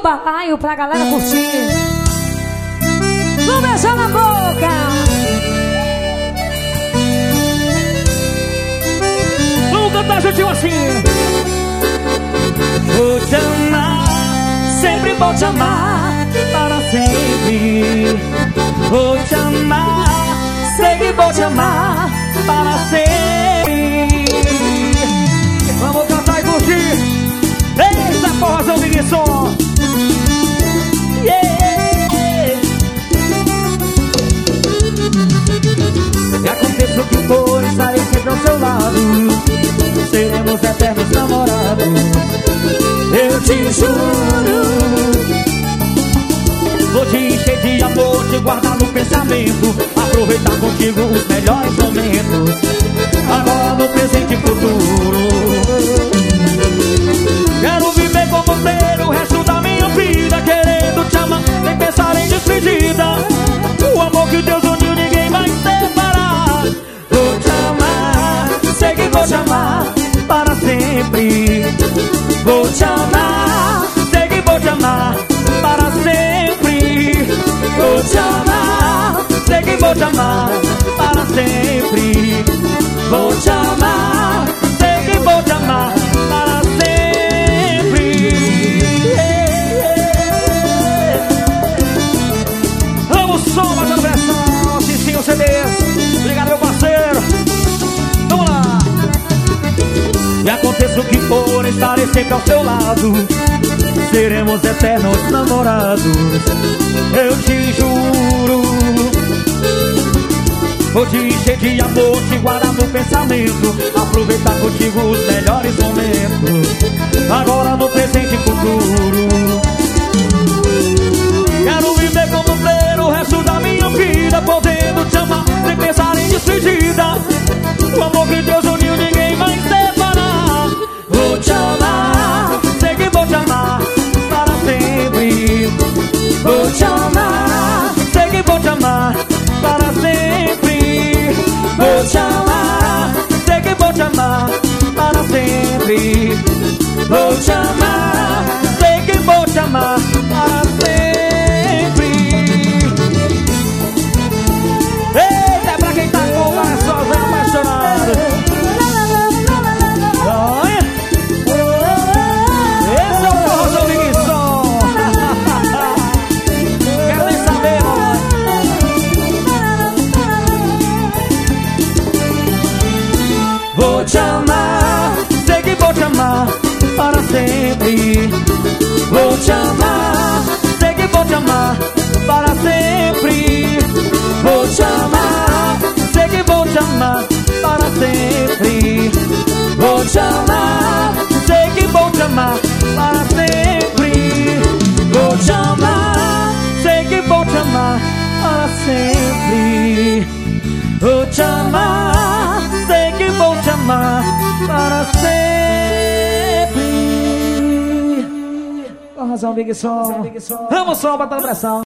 balaio pra galera curtir. Vou beijar na boca. Vamos cantar juntinho assim. Vou te amar, sempre vou te amar, para sempre. Vou te amar, sei que vou te amar, para sempre. Vamos cantar e curtir. Eita porra, Zão Big Som. E aconteça o que for, estarei sempre ao seu lado. Seremos eternos namorados, eu te juro. Vou te encher de amor, te guardar no pensamento, aproveitar contigo os melhores momentos, agora no presente e futuro. Quero viver com você o resto da minha vida, querendo te amar, sem pensar em despedida. O amor que Deus uniu, ninguém vai separar. Vou te amar, sei que vou te amar, para sempre. Vou te amar, sei que vou te amar, para sempre. Vou te amar, sei que vou te amar, para sempre. Vou te amar, sei que vou te amar, para sempre. Vamos só, mais uma versão, Cicinho CDs. Obrigado, meu parceiro. Vamos lá. E aconteça o que for, estarei sempre ao seu lado. Seremos eternos namorados, eu te juro. Vou te encher de amor, te guardar no pensamento, aproveitar contigo os melhores momentos, agora no presente e futuro. Quero viver com você o resto da minha vida, podendo te amar sem pensar em despedida. O amor que Deus uniu, ninguém vai separar. Vou te amar, sei que vou te amar, para sempre. Vou te amar, sei que vou te amar, para sempre. Vou te amar, sei que vou te amar, para sempre. Vou te amar, sei que vou te amar, para sempre. Eita, é pra quem tá com o coração apaixonado. Esse é o Forrozão Big Som. Quero nem saber, mamãe. Vou te amar, sei que vou te amar, para sempre. Vou te amar, sei que vou te amar, para sempre. Vou te amar, sei que vou te amar, para sempre. Vou te amar, sei que vou te amar, para sempre. Vou te amar, sei que vou te amar, para sempre. Vou te amar, sei que vou te amar, para sempre. Forrozão Big Som. Vamos só, batendo pressão.